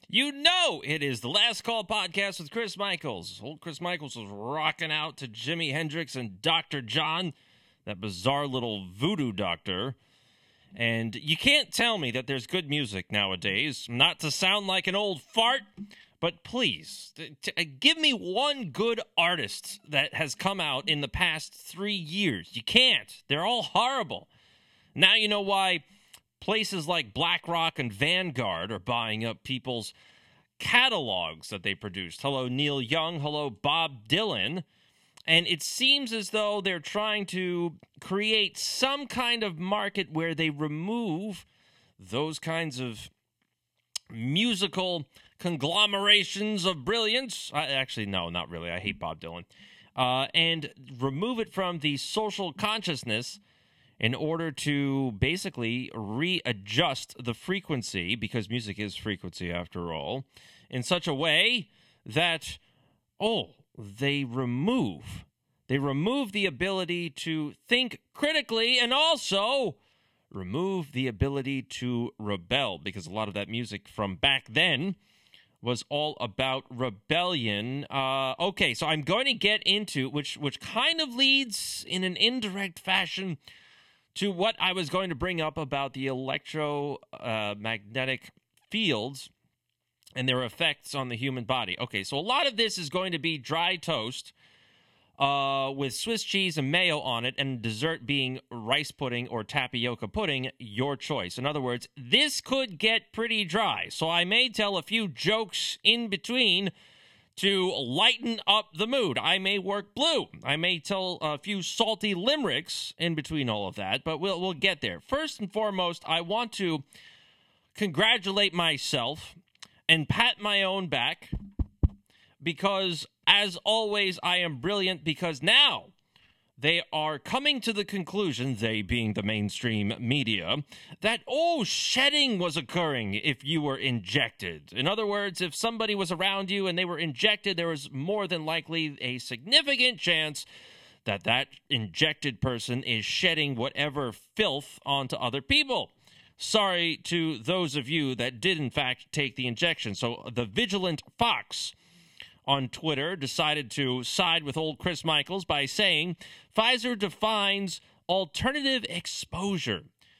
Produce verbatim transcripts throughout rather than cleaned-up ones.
You know it is the Last Call podcast with Chris Michaels. Old Chris Michaels was rocking out to Jimi Hendrix and Doctor John, that bizarre little voodoo doctor. And you can't tell me that there's good music nowadays. Not to sound like an old fart, but please, t- t- give me one good artist that has come out in the past three years. You can't. They're all horrible. Now you know why places like BlackRock and Vanguard are buying up people's catalogs that they produced. Hello, Neil Young. Hello, Bob Dylan. And it seems as though they're trying to create some kind of market where they remove those kinds of musical conglomerations of brilliance. I, actually, no, not really. I hate Bob Dylan. Uh, and remove it from the social consciousness in order to basically readjust the frequency, because music is frequency after all, in such a way that, oh, they remove, they remove the ability to think critically and also remove the ability to rebel, because a lot of that music from back then was all about rebellion. Uh, okay, so I'm going to get into, which which kind of leads in an indirect fashion to what I was going to bring up about the electromagnetic fields and their effects on the human body. Okay, so a lot of this is going to be dry toast uh, with Swiss cheese and mayo on it, and dessert being rice pudding or tapioca pudding, your choice. In other words, this could get pretty dry, so I may tell a few jokes in between to lighten up the mood. I may work blue. I may tell a few salty limericks in between all of that, but we'll we'll get there. First and foremost, I want to congratulate myself and pat my own back, because, as always, I am brilliant, because now they are coming to the conclusion, they being the mainstream media, that, oh, shedding was occurring if you were injected. In other words, if somebody was around you and they were injected, there was more than likely a significant chance that that injected person is shedding whatever filth onto other people. Sorry to those of you that did, in fact, take the injection. So the Vigilant Fox on Twitter decided to side with old Chris Michaels by saying Pfizer defines alternative exposure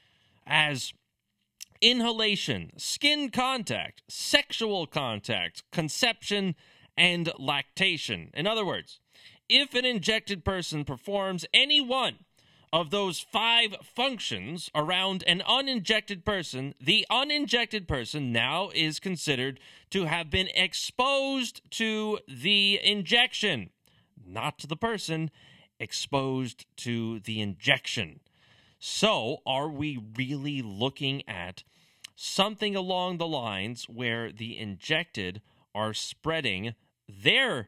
as inhalation, skin contact, sexual contact, conception, and lactation. In other words, if an injected person performs any one of those five functions around an uninjected person, the uninjected person now is considered to have been exposed to the injection, not to the person, exposed to the injection. So, are we really looking at something along the lines where the injected are spreading their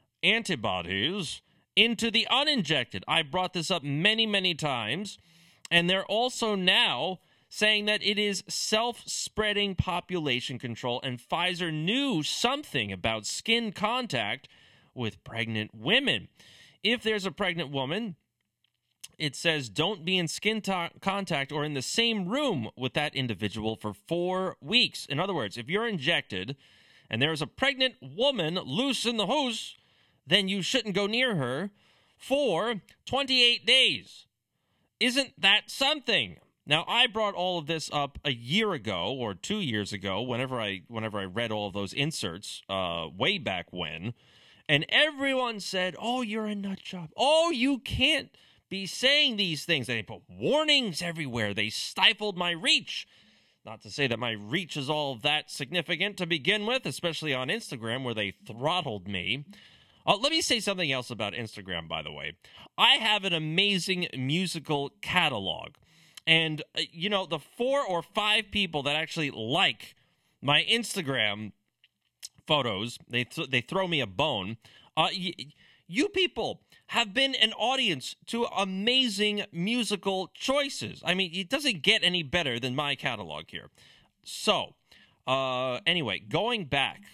antibodies into the uninjected? I brought this up many, many times, and they're also now saying that it is self-spreading population control, and Pfizer knew something about skin contact with pregnant women. If there's a pregnant woman, it says don't be in skin to- contact or in the same room with that individual for four weeks. In other words, if you're injected and there's a pregnant woman loose in the house, then you shouldn't go near her for twenty-eight days. Isn't that something? Now, I brought all of this up a year ago or two years ago, whenever I whenever I read all of those inserts, uh, way back when, and everyone said, oh, you're a nut job. Oh, you can't be saying these things. They put warnings everywhere. They stifled my reach. Not to say that my reach is all that significant to begin with, especially on Instagram, where they throttled me. Uh, let me say something else about Instagram, by the way. I have an amazing musical catalog. And, uh, you know, the four or five people that actually like my Instagram photos, they th- they throw me a bone. Uh, y- you people have been an audience to amazing musical choices. I mean, it doesn't get any better than my catalog here. So, uh, anyway, going back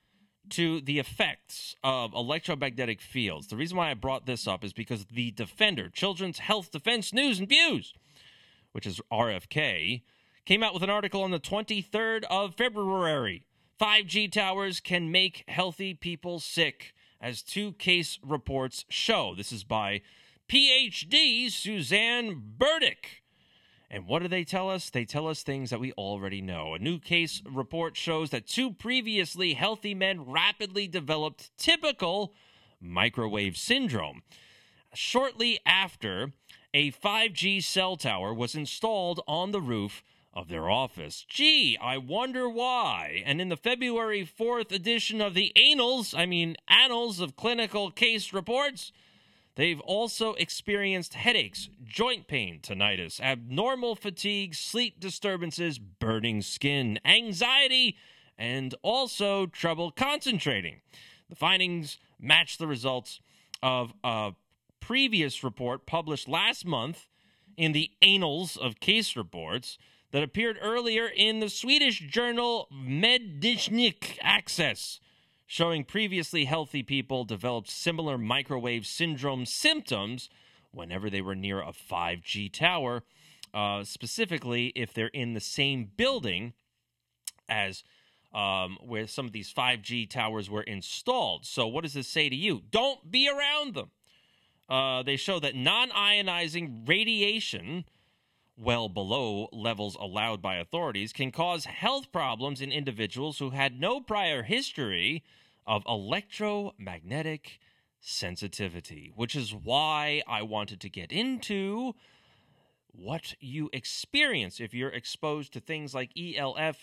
to the effects of electromagnetic fields. The reason why I brought this up is because the Defender, Children's Health Defense News and Views, which is R F K, came out with an article on the twenty-third of February. five G towers can make healthy people sick, as two case reports show. This is by P H D Suzanne Burdick. And what do they tell us? They tell us things that we already know. A new case report shows that two previously healthy men rapidly developed typical microwave syndrome shortly after a five G cell tower was installed on the roof of their office. Gee, I wonder why. And in the February fourth edition of the Annals, I mean Annals of Clinical Case Reports, they've also experienced headaches, joint pain, tinnitus, abnormal fatigue, sleep disturbances, burning skin, anxiety, and also trouble concentrating. The findings match the results of a previous report published last month in the Annals of Case Reports that appeared earlier in the Swedish journal Medicinsk Access, showing previously healthy people developed similar microwave syndrome symptoms whenever they were near a five G tower, uh, specifically if they're in the same building as um, where some of these five G towers were installed. So what does this say to you? Don't be around them. Uh, they show that non-ionizing radiation, well below levels allowed by authorities, can cause health problems in individuals who had no prior history of electromagnetic sensitivity, which is why I wanted to get into what you experience if you're exposed to things like E L F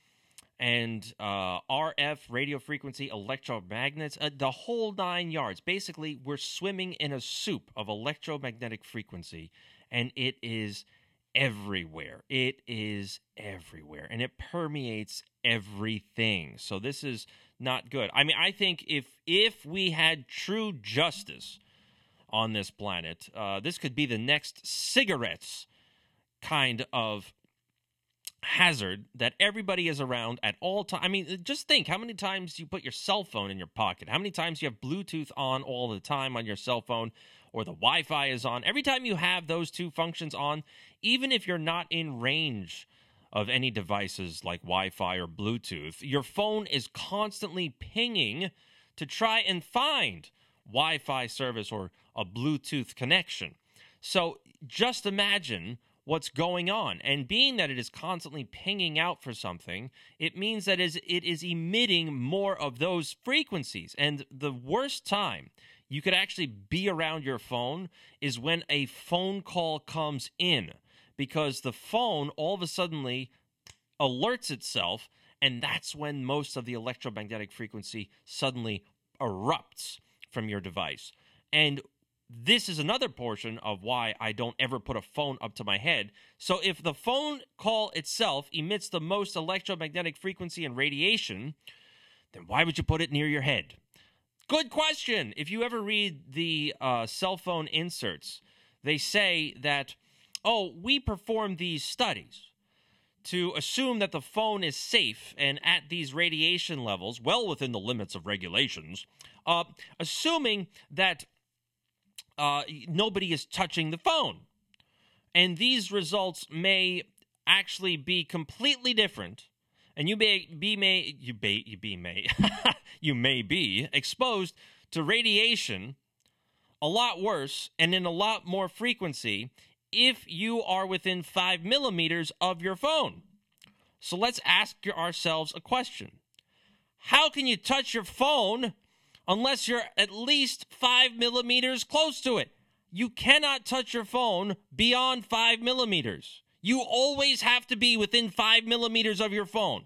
and uh, R F, radio frequency, electromagnets, uh, the whole nine yards. Basically, we're swimming in a soup of electromagnetic frequency, and it is everywhere. It is everywhere, and it permeates everything. So this is not good. I mean, I think if if we had true justice on this planet, uh, this could be the next cigarettes kind of hazard that everybody is around at all times. I mean, just think how many times you put your cell phone in your pocket, how many times you have Bluetooth on all the time on your cell phone, or the Wi-Fi is on. Every time you have those two functions on, even if you're not in range of any devices like Wi-Fi or Bluetooth, your phone is constantly pinging to try and find Wi-Fi service or a Bluetooth connection. So just imagine what's going on. And being that it is constantly pinging out for something, it means that it is emitting more of those frequencies. And the worst time you could actually be around your phone is when a phone call comes in, because the phone all of a sudden alerts itself, and that's when most of the electromagnetic frequency suddenly erupts from your device. And this is another portion of why I don't ever put a phone up to my head. So if the phone call itself emits the most electromagnetic frequency and radiation, then why would you put it near your head? Good question. If you ever read the uh, cell phone inserts, they say that, oh, we performed these studies to assume that the phone is safe and at these radiation levels, well within the limits of regulations, uh, assuming that uh, nobody is touching the phone. And these results may actually be completely different, and you may be may you may you be may you may be exposed to radiation a lot worse and in a lot more frequency if you are within five millimeters of your phone. So let's ask ourselves a question. How can you touch your phone unless you're at least five millimeters close to it? You cannot touch your phone beyond five millimeters. You always have to be within five millimeters of your phone.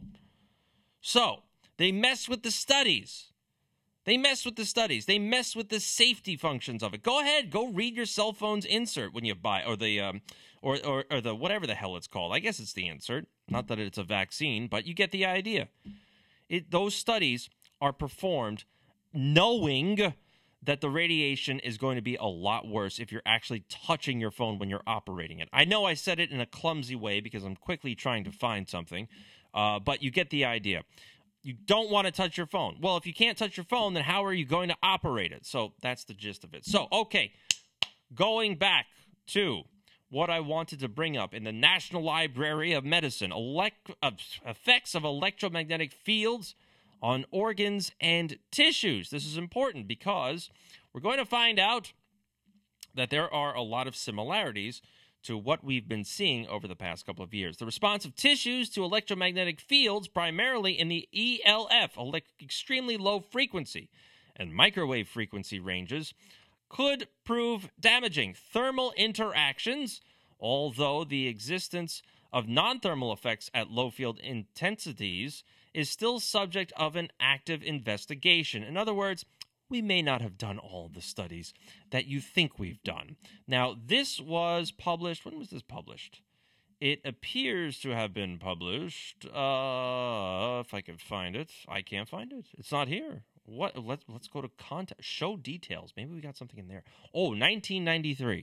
So they mess with the studies. They mess with the studies. They mess with the safety functions of it. Go ahead, go read your cell phone's insert when you buy, or the, um, or, or or the whatever the hell it's called. I guess it's the insert. Not that it's a vaccine, but you get the idea. It those studies are performed knowing that the radiation is going to be a lot worse if you're actually touching your phone when you're operating it. I know I said it in a clumsy way because I'm quickly trying to find something, uh, but you get the idea. You don't want to touch your phone. Well, if you can't touch your phone, then how are you going to operate it? So that's the gist of it. So, okay, going back to what I wanted to bring up in the National Library of Medicine, elect- uh, effects of electromagnetic fields on organs and tissues. This is important because we're going to find out that there are a lot of similarities to what we've been seeing over the past couple of years. The response of tissues to electromagnetic fields, primarily in the E L F, extremely low frequency, and microwave frequency ranges, could prove damaging. Thermal interactions, although the existence of non-thermal effects at low field intensities is still subject of an active investigation. In other words, we may not have done all the studies that you think we've done. Now, this was published, when was this published? It appears to have been published, uh, if I can find it. I can't find it. It's not here. What? Let's, let's go to contact, show details. Maybe we got something in there. Oh, nineteen ninety-three.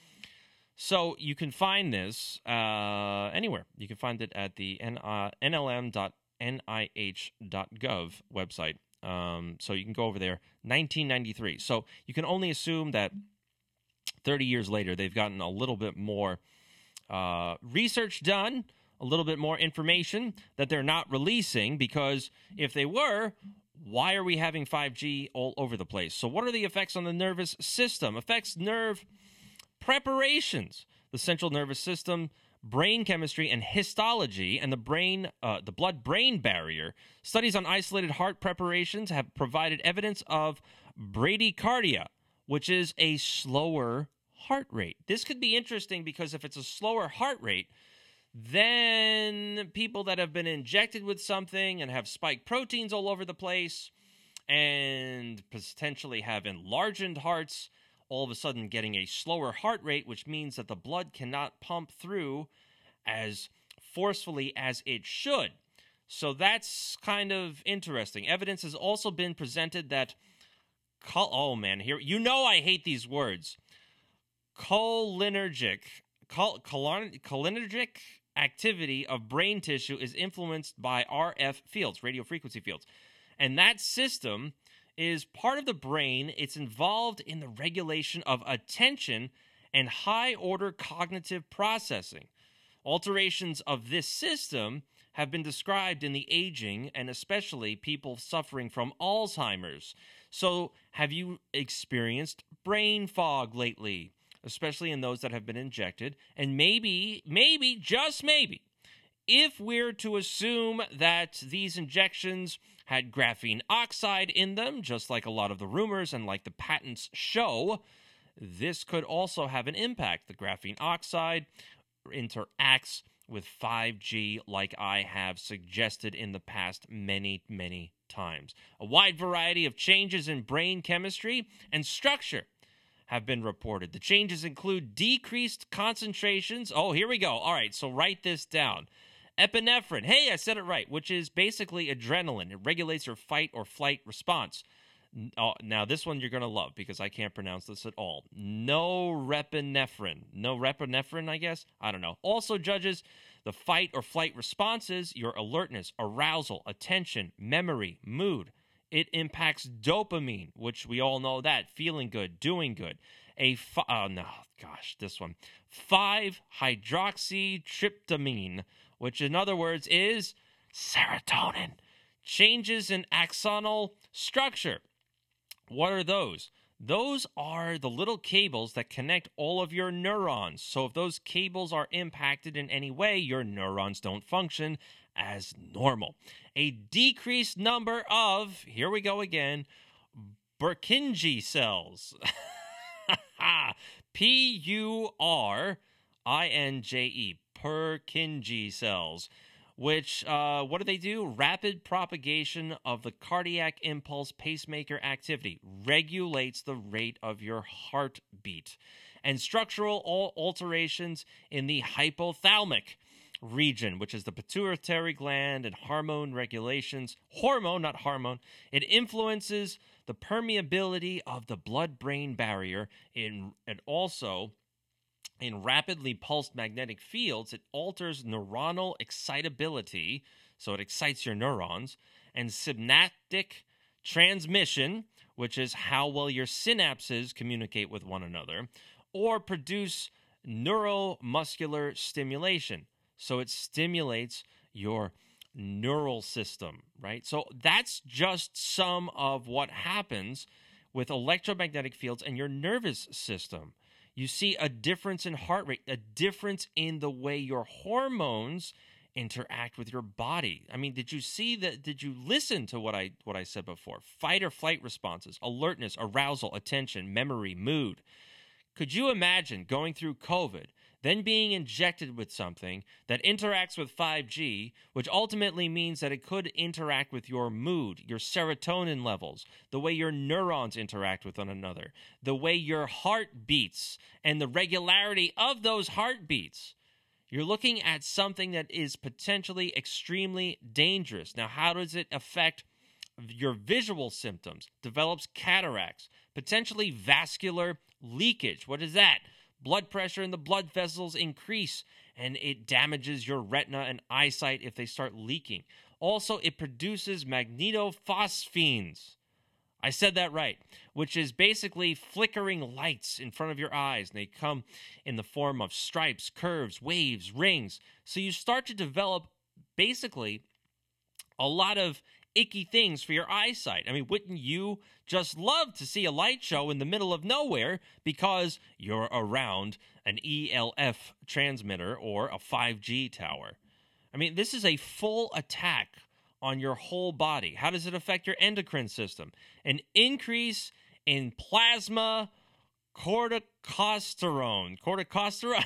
So you can find this uh, anywhere. You can find it at the N L M dot N I H dot gov website. Um, so you can go over there, nineteen ninety-three. So you can only assume that thirty years later, they've gotten a little bit more uh, research done, a little bit more information that they're not releasing, because if they were, why are we having five G all over the place? So what are the effects on the nervous system? Affects nerve preparations, the central nervous system, brain chemistry and histology, and the brain, uh, the blood-brain barrier. Studies on isolated heart preparations have provided evidence of bradycardia, which is a slower heart rate. This could be interesting because if it's a slower heart rate, then people that have been injected with something and have spike proteins all over the place and potentially have enlarged hearts, all of a sudden getting a slower heart rate, which means that the blood cannot pump through as forcefully as it should. So that's kind of interesting. Evidence has also been presented that, chol- oh man, here, you know I hate these words. Cholinergic, chol- chol- cholinergic activity of brain tissue is influenced by R F fields, radio frequency fields. And that system is part of the brain. It's involved in the regulation of attention and high-order cognitive processing. Alterations of this system have been described in the aging and especially people suffering from Alzheimer's. So have you experienced brain fog lately, especially in those that have been injected? And maybe, maybe, just maybe, if we're to assume that these injections had graphene oxide in them, just like a lot of the rumors and like the patents show, this could also have an impact. The graphene oxide interacts with five G like I have suggested in the past many, many times. A wide variety of changes in brain chemistry and structure have been reported. The changes include decreased concentrations. Oh, here we go. All right, so write this down. Epinephrine, hey, I said it right, which is basically adrenaline. It regulates your fight or flight response. Oh, now, this one you're going to love because I can't pronounce this at all. Norepinephrine. Norepinephrine, I guess? I don't know. Also judges the fight or flight responses, your alertness, arousal, attention, memory, mood. It impacts dopamine, which we all know that, feeling good, doing good. A fi- oh, no, gosh, this one. five hydroxytryptamine, which in other words is serotonin. Changes in axonal structure. What are those? Those are the little cables that connect all of your neurons. So if those cables are impacted in any way, your neurons don't function as normal. A decreased number of, here we go again, Purkinje cells. P U R I N J E, Purkinje cells, which, uh, what do they do? Rapid propagation of the cardiac impulse pacemaker activity, regulates the rate of your heartbeat, and structural al- alterations in the hypothalamic region, which is the pituitary gland, and hormone regulations, hormone, not hormone. It influences the permeability of the blood-brain barrier, in, and also in rapidly pulsed magnetic fields, it alters neuronal excitability, so it excites your neurons, and synaptic transmission, which is how well your synapses communicate with one another, or produce neuromuscular stimulation. So it stimulates your neural system, right? So that's just some of what happens with electromagnetic fields and your nervous system. You see a difference in heart rate, a difference in the way your hormones interact with your body. I mean, did you see that? Did you listen to what I what I said before? Fight or flight responses, alertness, arousal, attention, memory, mood. Could you imagine going through COVID, then being injected with something that interacts with five G, which ultimately means that it could interact with your mood, your serotonin levels, the way your neurons interact with one another, the way your heart beats, and the regularity of those heartbeats? You're looking at something that is potentially extremely dangerous. Now, how does it affect your visual symptoms? Develops cataracts, potentially vascular leakage. What is that? Blood pressure in the blood vessels increase, and it damages your retina and eyesight if they start leaking. Also, it produces magnetophosphines. I said that right, which is basically flickering lights in front of your eyes, and they come in the form of stripes, curves, waves, rings. So you start to develop basically a lot of icky things for your eyesight. I mean, wouldn't you just love to see a light show in the middle of nowhere because you're around an E L F transmitter or a five G tower? I mean, this is a full attack on your whole body. How does it affect your endocrine system? An increase in plasma corticosterone. Corticosterone?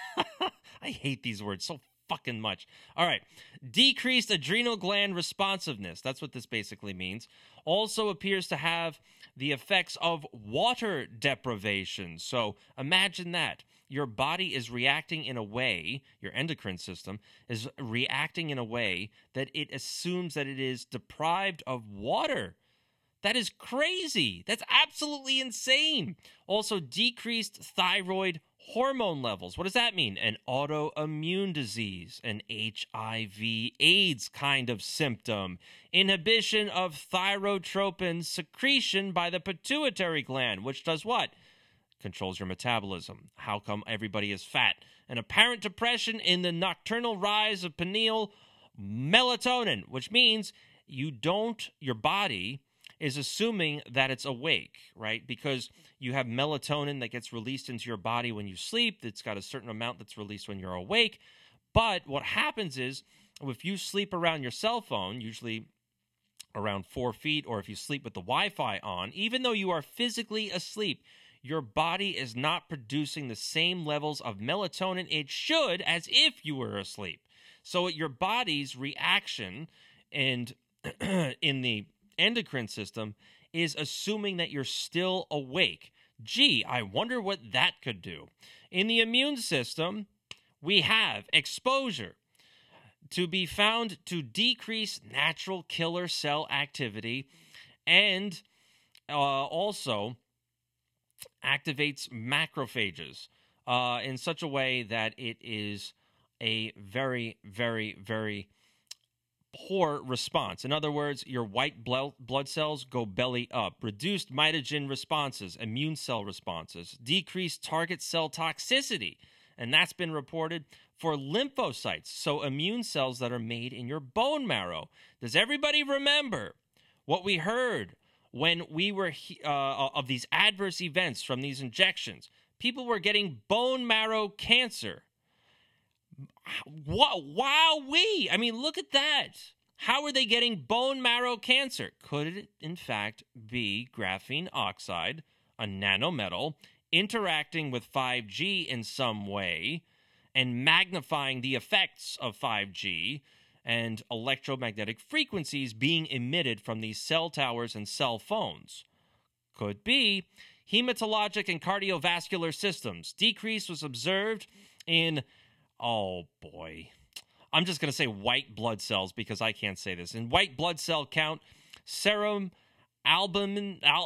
I hate these words so fucking much. All right. Decreased adrenal gland responsiveness. That's what this basically means. Also appears to have the effects of water deprivation. So imagine that. Your body is reacting in a way, your endocrine system is reacting in a way that it assumes that it is deprived of water. That is crazy. That's absolutely insane. Also, decreased thyroid hormone levels. What does that mean? An autoimmune disease, an H I V AIDS kind of symptom. Inhibition of thyrotropin secretion by the pituitary gland, which does what? Controls your metabolism. How come everybody is fat? An apparent depression in the nocturnal rise of pineal melatonin, which means you don't, your body is assuming that it's awake, right? Because you have melatonin that gets released into your body when you sleep. It's got a certain amount that's released when you're awake. But what happens is if you sleep around your cell phone, usually around four feet, or if you sleep with the Wi-Fi on, even though you are physically asleep, your body is not producing the same levels of melatonin it should as if you were asleep. So your body's reaction and in the endocrine system is assuming that you're still awake. Gee, I wonder what that could do. In the immune system, we have exposure to be found to decrease natural killer cell activity and uh, also activates macrophages uh, in such a way that it is a very, very, very poor response. In other words, your white blood cells go belly up. Reduced mitogen responses, immune cell responses, decreased target cell toxicity, and that's been reported for lymphocytes, so immune cells that are made in your bone marrow. Does everybody remember what we heard when we were uh, of these adverse events from these injections? People were getting bone marrow cancer. Wow, wowee! I mean, look at that. How are they getting bone marrow cancer? Could it, in fact, be graphene oxide, a nanometal, interacting with five G in some way and magnifying the effects of five G and electromagnetic frequencies being emitted from these cell towers and cell phones? Could be. Hematologic and cardiovascular systems. Decrease was observed in, oh boy, I'm just going to say white blood cells because I can't say this. In white blood cell count, serum albumin, al-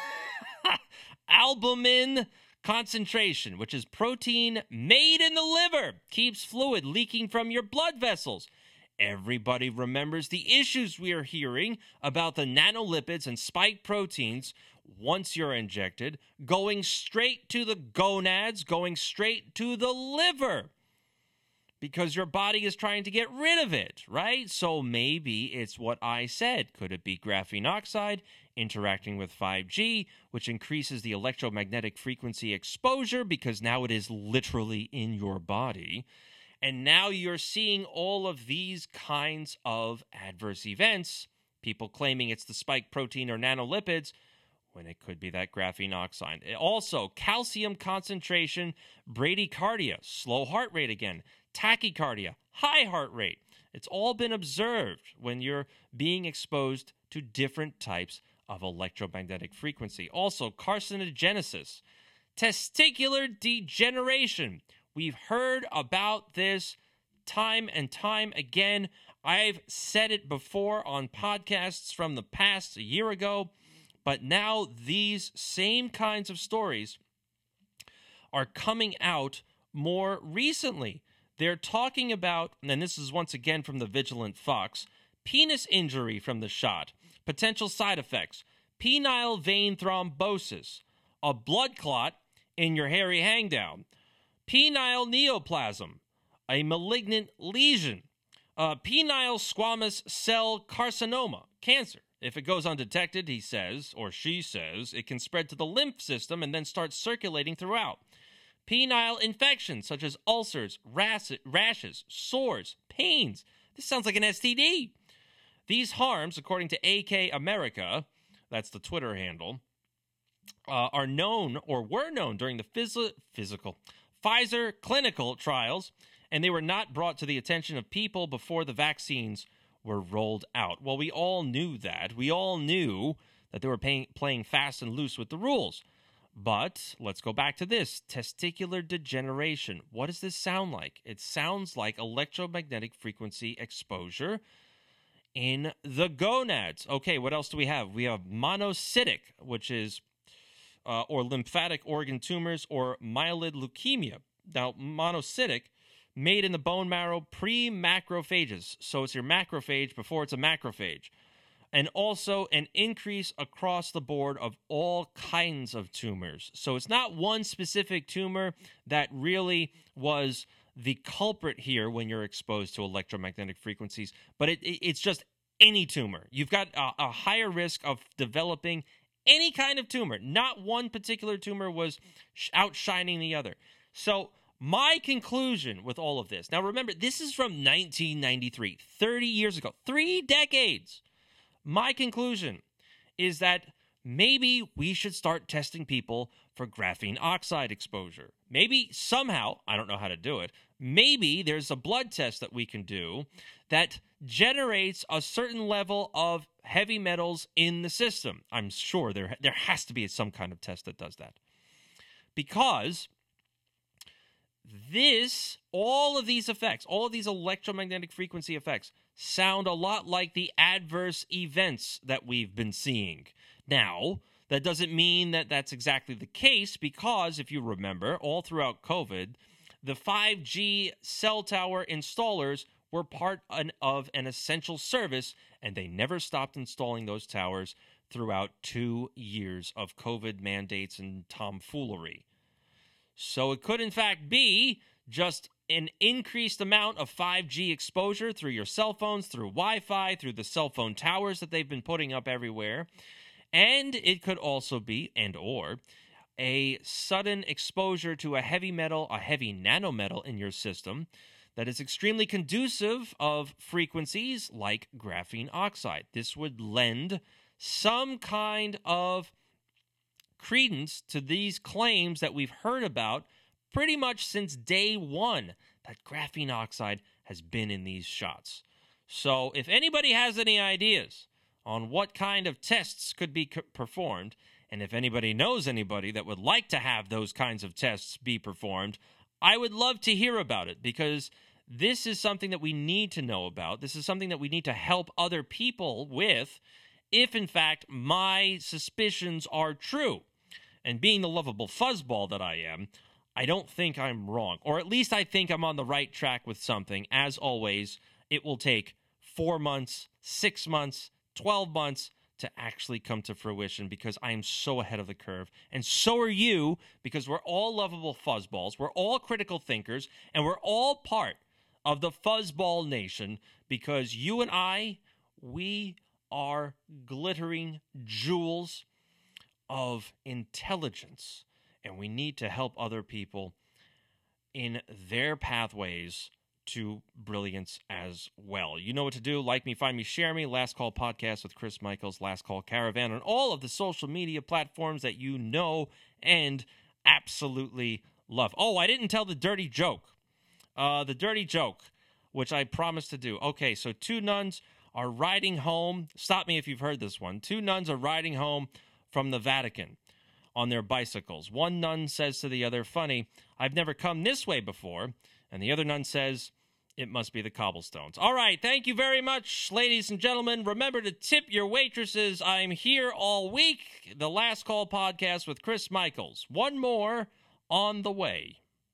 albumin concentration, which is protein made in the liver, keeps fluid leaking from your blood vessels. Everybody remembers the issues we are hearing about the nanolipids and spike proteins once you're injected, going straight to the gonads, going straight to the liver. because your body is trying to get rid of it, right? So maybe it's what I said. Could it be graphene oxide interacting with five G, which increases the electromagnetic frequency exposure because now it is literally in your body? And now you're seeing all of these kinds of adverse events, people claiming it's the spike protein or nanolipids, when it could be that graphene oxide. Also, calcium concentration, bradycardia, slow heart rate again, tachycardia, high heart rate. It's all been observed when you're being exposed to different types of electromagnetic frequency. Also, carcinogenesis, testicular degeneration. We've heard about this time and time again. I've said it before on podcasts from the past a year ago, but now these same kinds of stories are coming out more recently. They're talking about, and this is once again from the Vigilant Fox, penis injury from the shot, potential side effects, penile vein thrombosis, a blood clot in your hairy hangdown, penile neoplasm, a malignant lesion, uh, penile squamous cell carcinoma, cancer. If it goes undetected, he says, or she says, it can spread to the lymph system and then start circulating throughout. Penile infections such as ulcers, rashes, sores, pains. This sounds like an S T D. These harms, according to A K America, that's the Twitter handle, uh, are known or were known during the phys- physical Pfizer clinical trials, and they were not brought to the attention of people before the vaccines were rolled out. Well, we all knew that. We all knew that they were paying, playing fast and loose with the rules. But let's go back to this. Testicular degeneration. What does this sound like? It sounds like electromagnetic frequency exposure in the gonads. Okay, what else do we have? We have monocytic, which is, uh, or lymphatic organ tumors, or myeloid leukemia. Now, monocytic, made in the bone marrow pre-macrophages. So it's your macrophage before it's a macrophage. And also an increase across the board of all kinds of tumors. So it's not one specific tumor that really was the culprit here when you're exposed to electromagnetic frequencies, but it, it, it's just any tumor. You've got a, a higher risk of developing any kind of tumor. Not one particular tumor was sh- outshining the other. So my conclusion with all of this, now remember, this is from nineteen ninety-three, thirty years ago, three decades. My conclusion is that maybe we should start testing people for graphene oxide exposure. Maybe somehow, I don't know how to do it, maybe there's a blood test that we can do that generates a certain level of heavy metals in the system. I'm sure there, there has to be some kind of test that does that. Because this, all of these effects, all of these electromagnetic frequency effects sound a lot like the adverse events that we've been seeing. Now, that doesn't mean that that's exactly the case, because if you remember, all throughout COVID, the five G cell tower installers were part of an essential service, and they never stopped installing those towers throughout two years of COVID mandates and tomfoolery. So it could, in fact, be just an increased amount of five G exposure through your cell phones, through Wi-Fi, through the cell phone towers that they've been putting up everywhere. And it could also be, and or, a sudden exposure to a heavy metal, a heavy nanometal in your system that is extremely conducive of frequencies like graphene oxide. This would lend some kind of credence to these claims that we've heard about pretty much since day one, that graphene oxide has been in these shots. So if anybody has any ideas on what kind of tests could be c- performed, and if anybody knows anybody that would like to have those kinds of tests be performed, I would love to hear about it, because this is something that we need to know about. This is something that we need to help other people with if, in fact, my suspicions are true. And being the lovable fuzzball that I am, I don't think I'm wrong. Or at least I think I'm on the right track with something. As always, it will take four months, six months, twelve months to actually come to fruition, because I am so ahead of the curve. And so are you, because we're all lovable fuzzballs. We're all critical thinkers, and we're all part of the Fuzzball Nation, because you and I, we are glittering jewels of intelligence, and we need to help other people in their pathways to brilliance as well. You know what to do. Like me, find me, share me. Last Call Podcast with Chris Michaels, Last Call Caravan, on all of the social media platforms that you know and absolutely love. Oh, I didn't tell the dirty joke. Uh, the dirty joke, which I promised to do. Okay, so two nuns are riding home. Stop me if you've heard this one. Two nuns are riding home from the Vatican on their bicycles. One nun says to the other, "Funny, I've never come this way before." And the other nun says, "It must be the cobblestones." All right, thank you very much, ladies and gentlemen. Remember to tip your waitresses. I'm here all week. The Last Call Podcast with Chris Michaels. One more on the way.